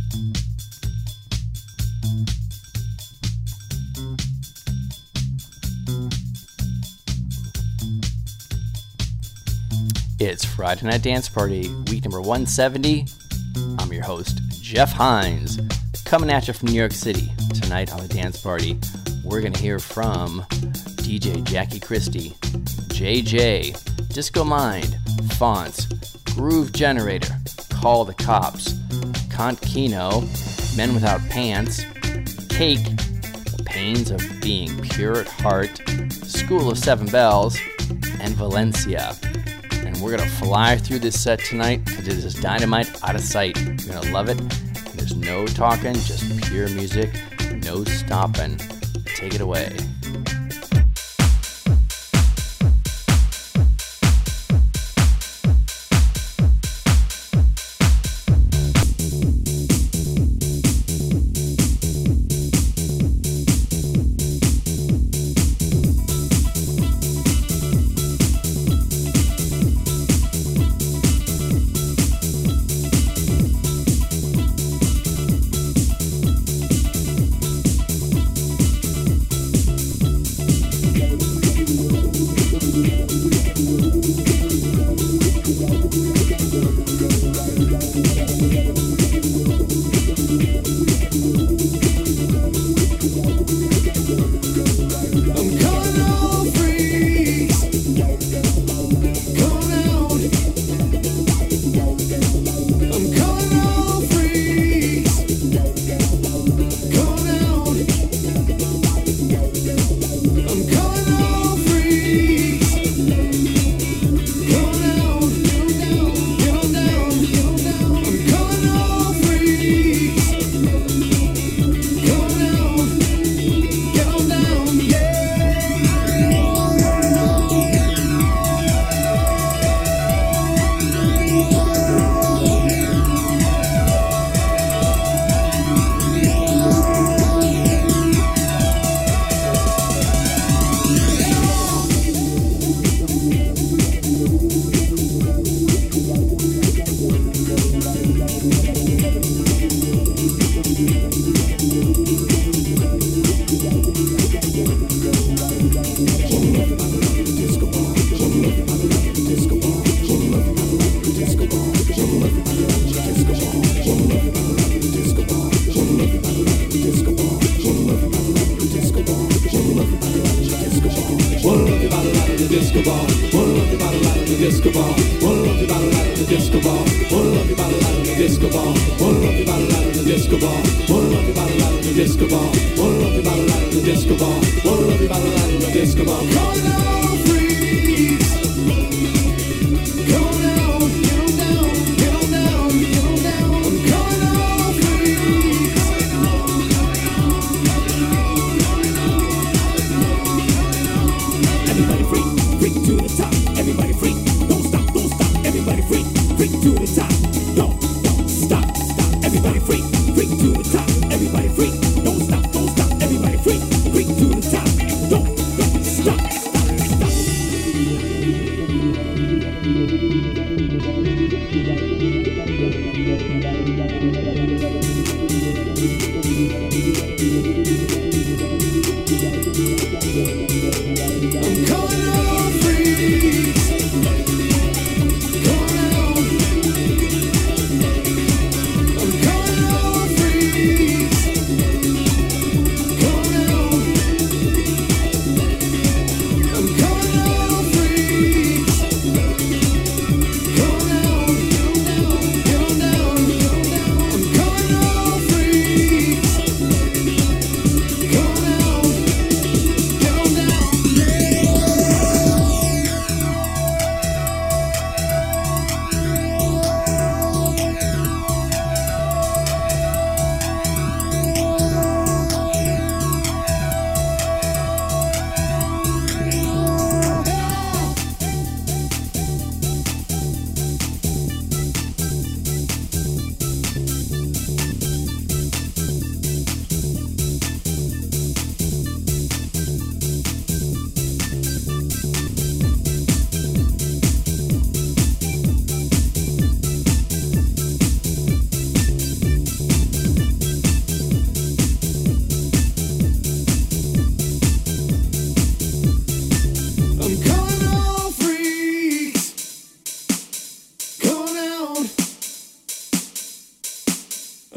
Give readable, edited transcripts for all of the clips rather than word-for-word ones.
It's Friday Night Dance Party, week number 170. I'm your host, Jeff Hines, coming at you from New York City. Tonight on the Dance Party, we're going to hear from DJ Jackie Christie, JJ, Disco Mind, Fonts, Groove Generator, Call the Cops, Kant Kino, Men Without Pants, Cake, The Pains of Being Pure at Heart, School of Seven Bells, and Valencia. And we're going to fly through this set tonight because it is dynamite out of sight. You're going to love it. And there's no talking, just pure music, no stopping. Take it away.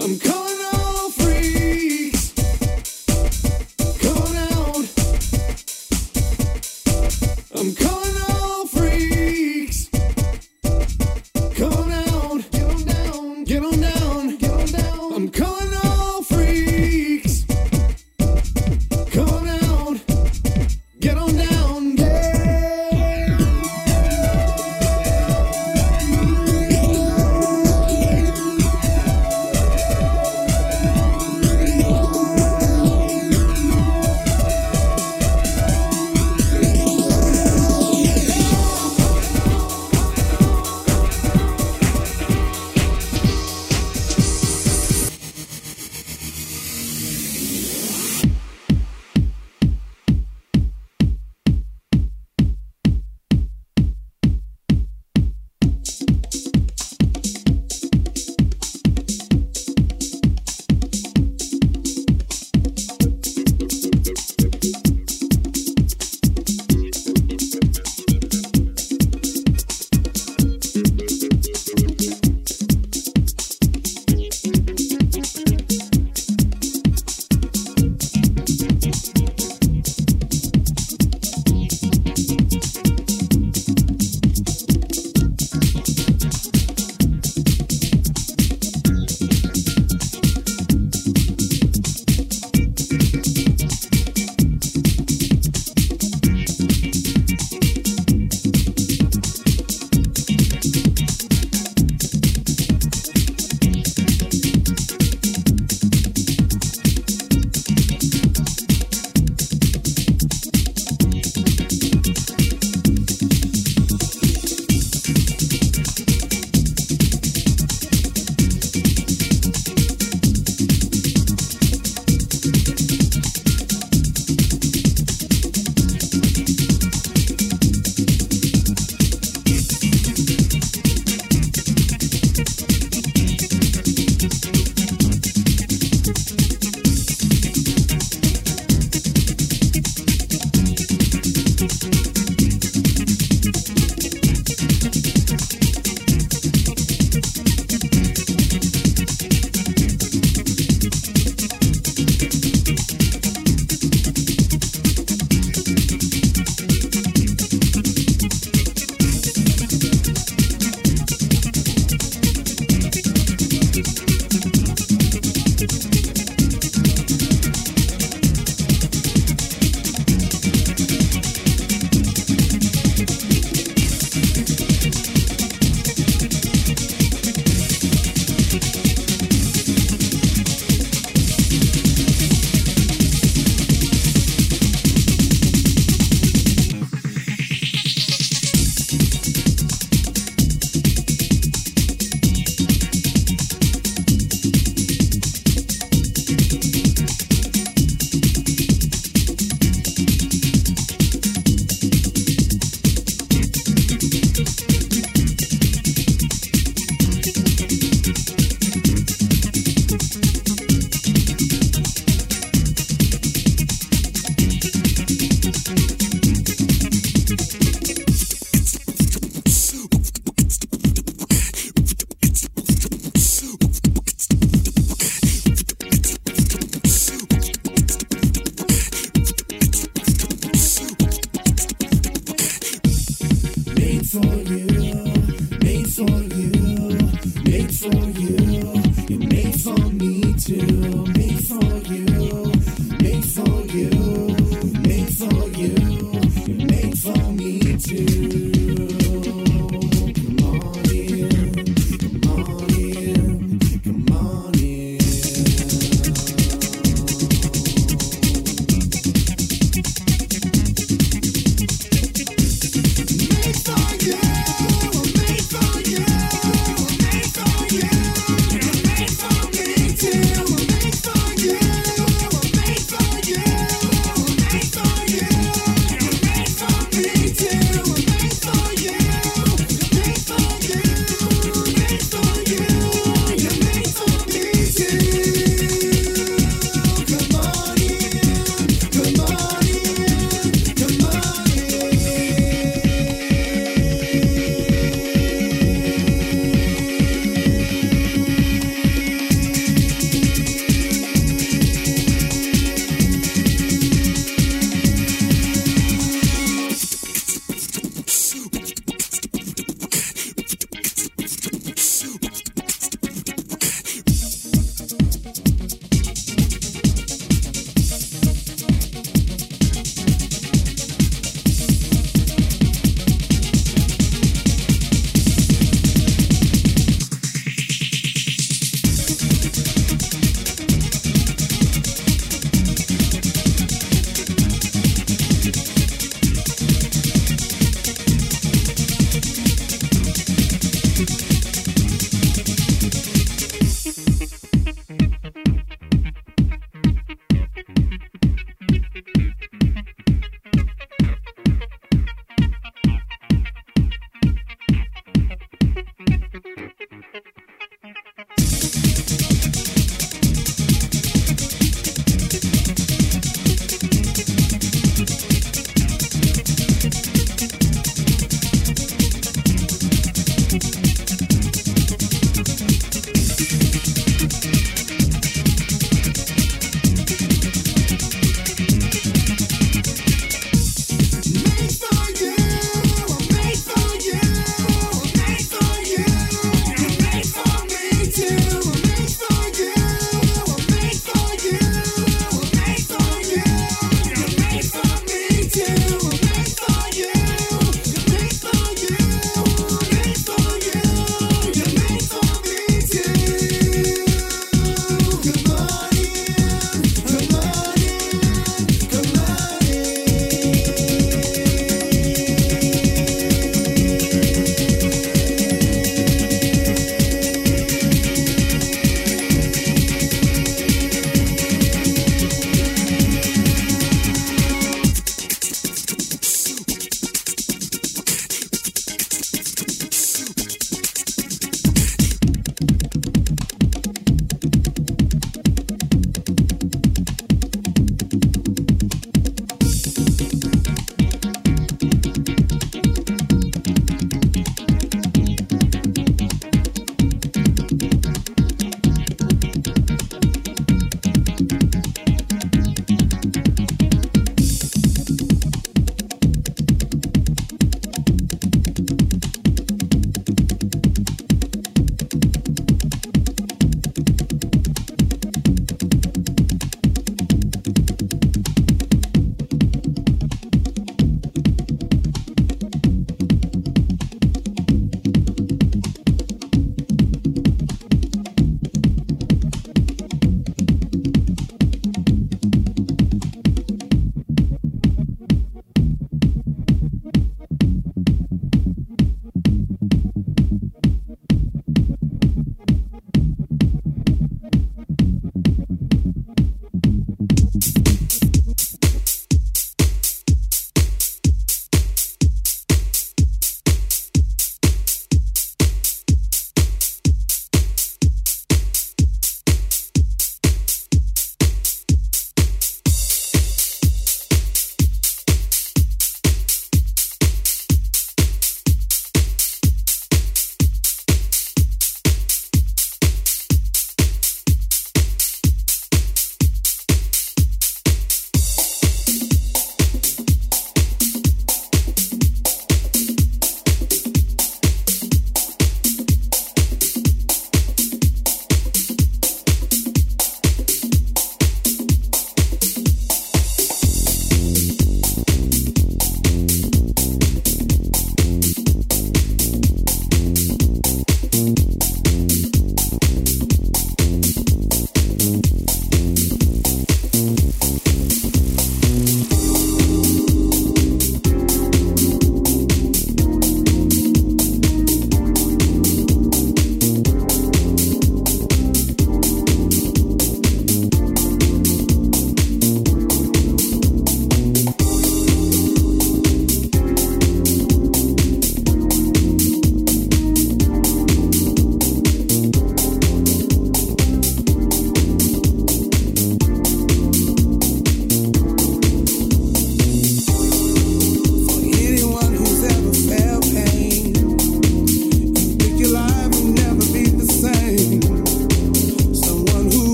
I'm calling all freaks. Come out. I'm calling all freaks. Come out. Get on down. Get on down. Get on down. I'm calling all freaks. Come out. Get on down.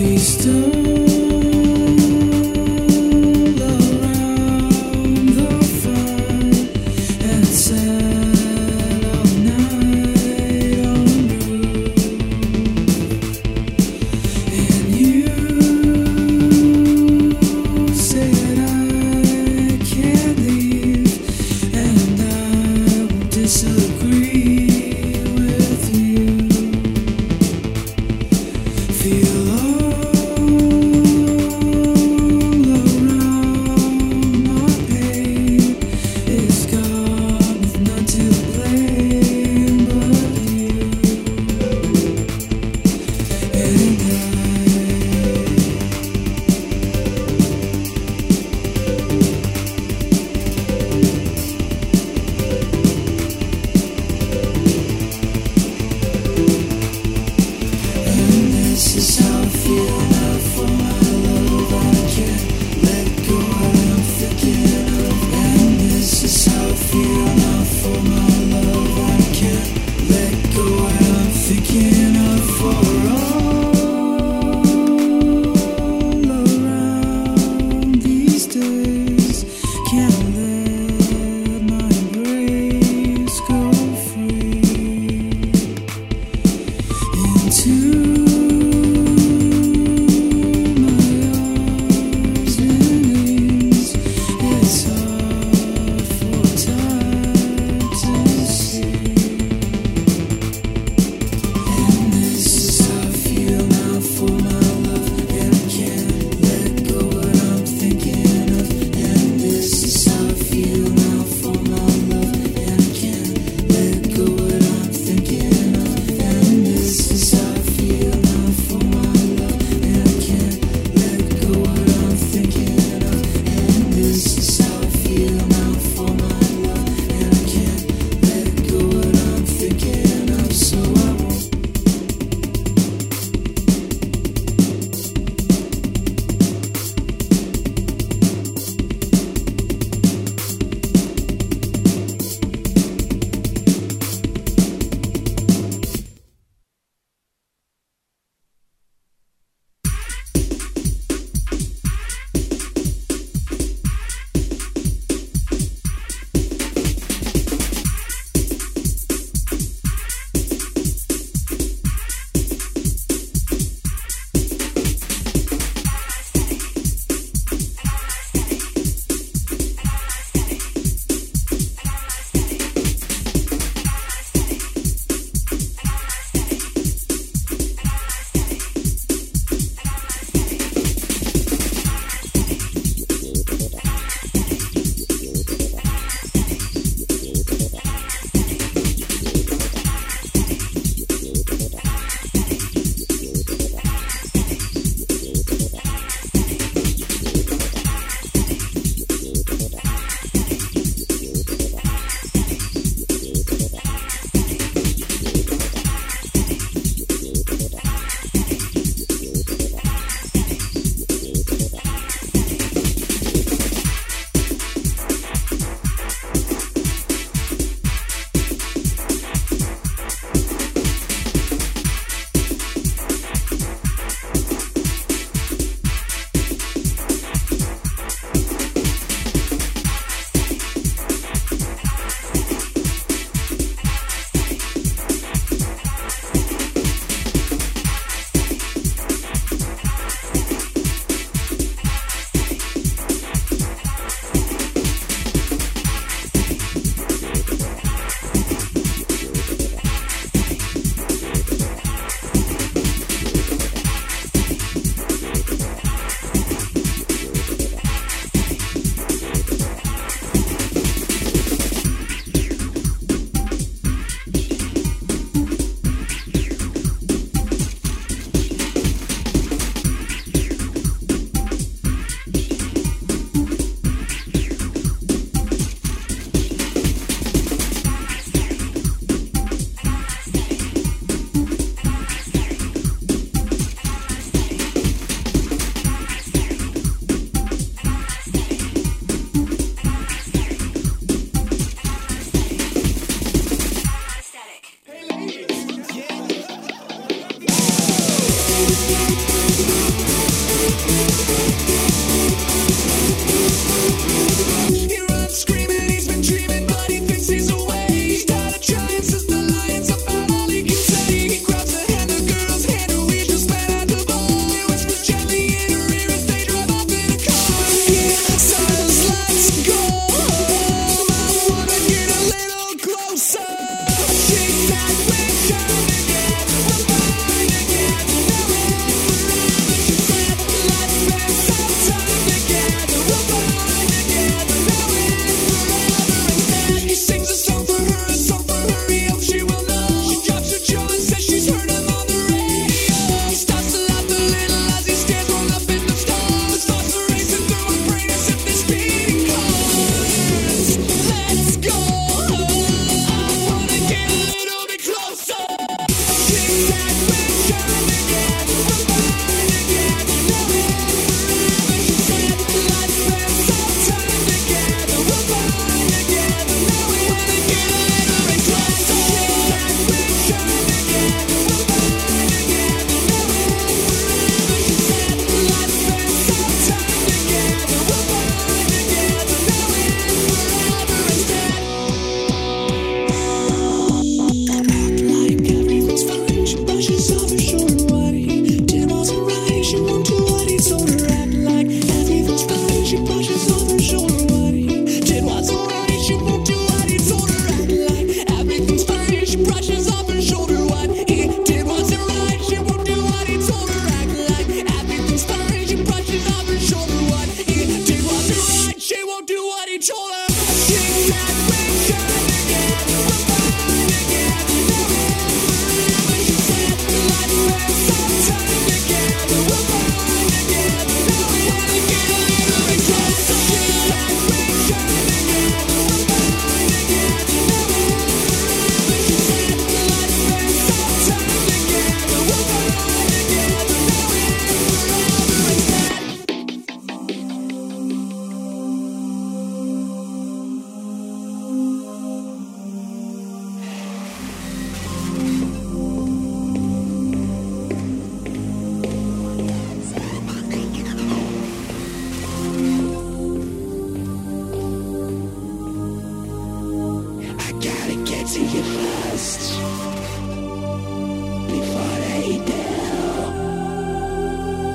This is how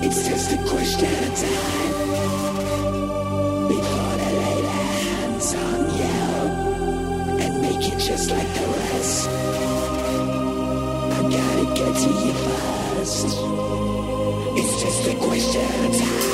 It's just a question of time before they lay their hands on you and make you just like the rest. I gotta get to you first. It's just a question of time.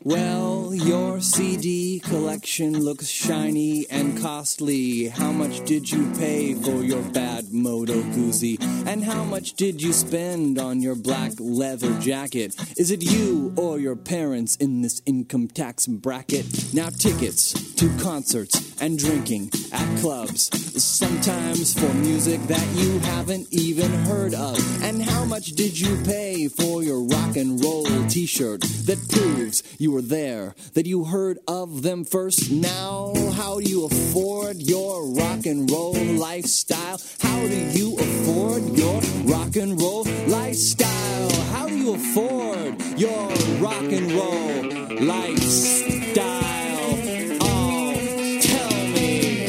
Well, your CD collection looks shiny and costly. How much did you pay for your bad Moto Guzzi? And how much did you spend on your black leather jacket? Is it you or your parents in this income tax bracket? Now tickets to concerts and drinking at clubs, sometimes for music that you haven't even heard of. And how much did you pay for your rock and roll t-shirt that proves you were there, that you heard of them first? Now, how do you afford your rock and roll lifestyle? How do you afford your rock and roll lifestyle? How do you afford your rock and roll lifestyle? Oh, tell me.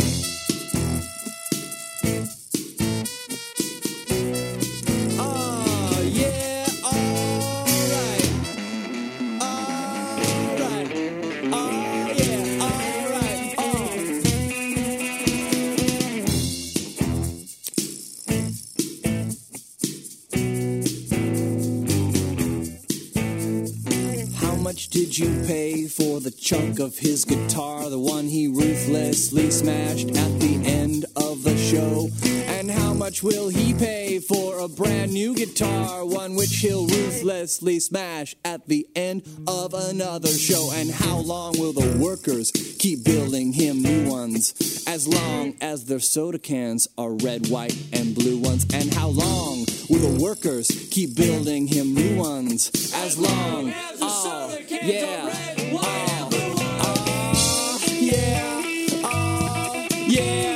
Oh, yeah, alright. Alright. Oh, yeah, alright. How much did you pay for the chunk of his guitar, the one he ruthlessly smashed at the end of the show? And how much will he pay for a brand new guitar, one which he'll ruthlessly smash at the end of another show? And how long will the workers keep building him new ones, as long as their soda cans are red, white, and blue ones? And how long will the workers keep building him new ones, as long as the soda cans are red, white, and blue ones? Yeah, yeah.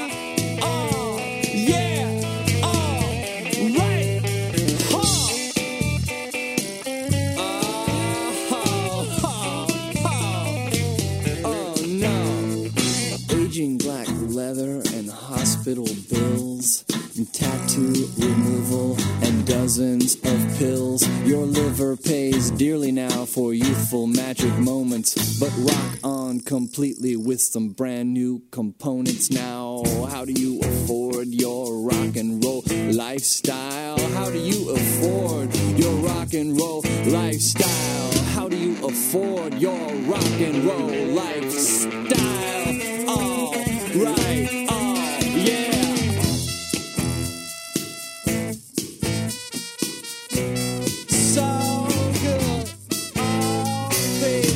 Black leather and hospital bills, and tattoo removal and dozens of pills. Your liver pays dearly now for youthful magic moments, but rock on completely with some brand new components. Now, how do you afford your rock and roll lifestyle? How do you afford your rock and roll lifestyle? How do you afford your rock and roll lifestyle? Oh, right, oh, yeah. So good, oh, baby.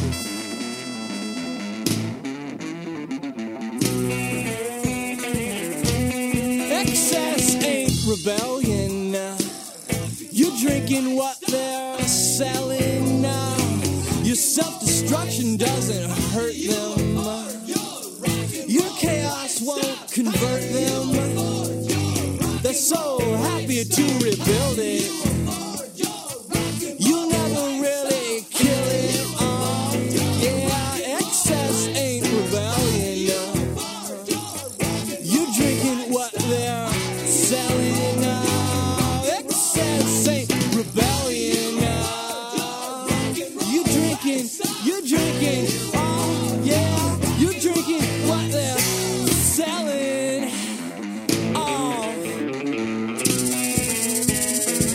Excess ain't rebellion. You're drinking what they're selling now. Your self-destruction doesn't hurt them. Your chaos won't convert them. They're so happy to rebuild it. You'll never really kill it. Yeah, excess ain't rebellion. You're drinking what they're selling now. Excess ain't rebellion. You're drinking, oh yeah, you're drinking what they're selling. Oh,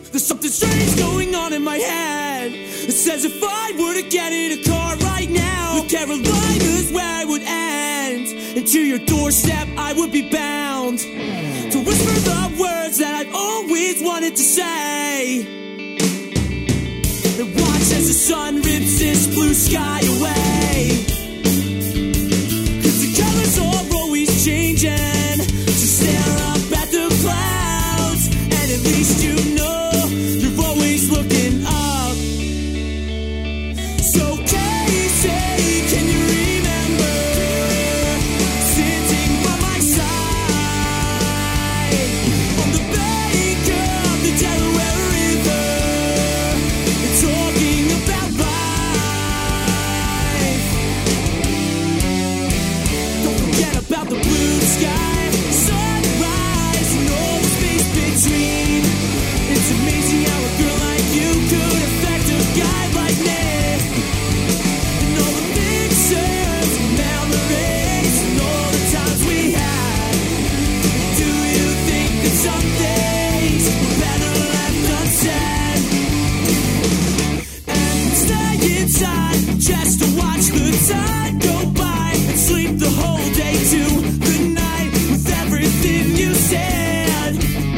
There's something strange going on in my head. It says if I were to get in a car right now, the Carolinas where I would end, and to your doorstep I would be bound to whisper the words that I've always wanted to say, and watch as the sun rips this blue sky away. Cause the colors are always changing, so stare up at the clouds, and at least you know you're always looking up. So Casey, can you remember sitting by my side on the bank of the Delaware River and talking about life? Don't forget about the blue sky, sunrise, and all the space between. It's amazing how a girl like you could affect a guy like me. And all the pictures and memories and all the times we had. Do you think that some things were better left unsaid? And stay inside just to watch the time go by and sleep the whole day to the night with everything you said.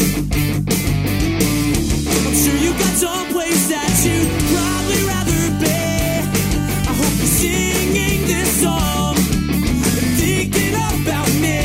I'm sure you got someplace that you'd probably rather be. I hope you're singing this song and thinking about me.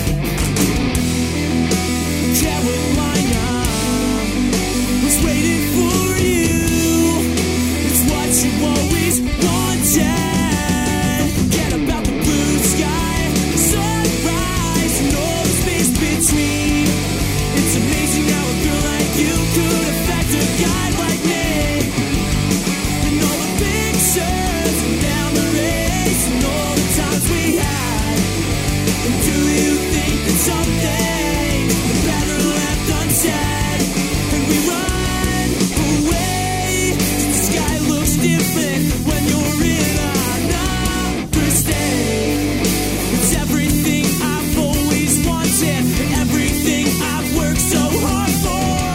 Carolina was waiting for you. It's what you always wanted. Forget about the blue sky, sunrise, and all the space between. It's amazing how a girl like you could affect a guy like me. And all the pictures and memories and all the times we had. And do you think that some things are better left unsaid? And we run away. The sky looks different when you're in another state. It's everything I've always wanted and everything I've worked so hard for.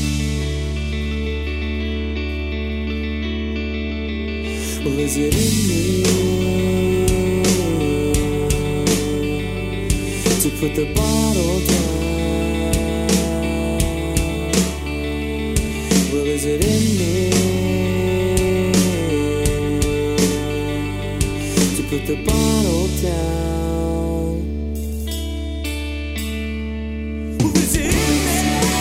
Well, is it in me to put the bottle down? Well, is it in me to put the bottle down? Well, is it in me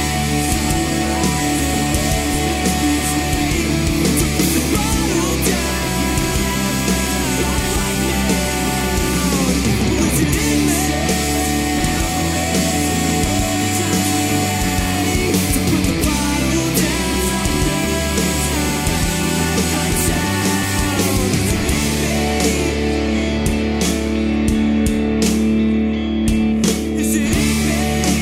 to put the bottle down? Right now. Well, is it in me to put the bottle down? Is it in me?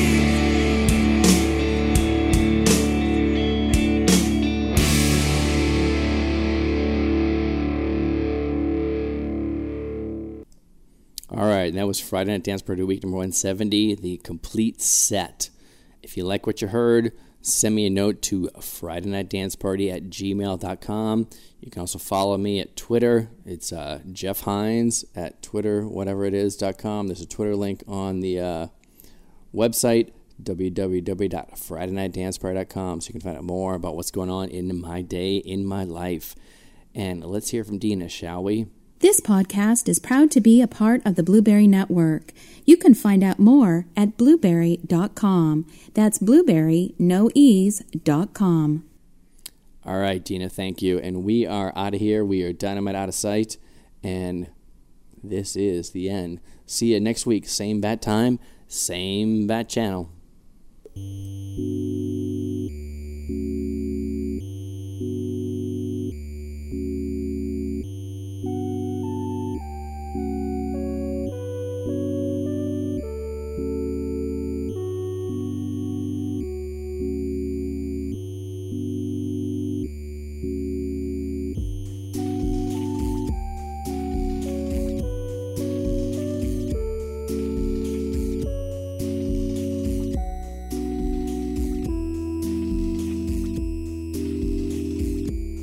All right, and that was Friday Night Dance Party week number 170, the complete set. If you like what you heard, send me a note to FridayNightDanceParty@gmail.com. You can also follow me at Twitter. It's Jeff Hines at Twitter, whatever it is.com. There's a Twitter link on the website, www.FridayNightDanceParty.com, so you can find out more about what's going on in my day, in my life. And let's hear from Dina, shall we? This podcast is proud to be a part of the Blueberry Network. You can find out more at blueberry.com. That's blueberry, no ease.com. All right, Dina, thank you. And we are out of here. We are dynamite out of sight. And this is the end. See you next week. Same bat time, same bat channel.